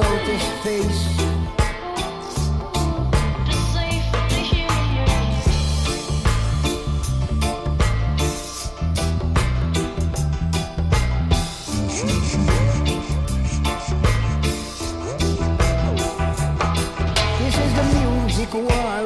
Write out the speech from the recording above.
wrote his face. This is the music one.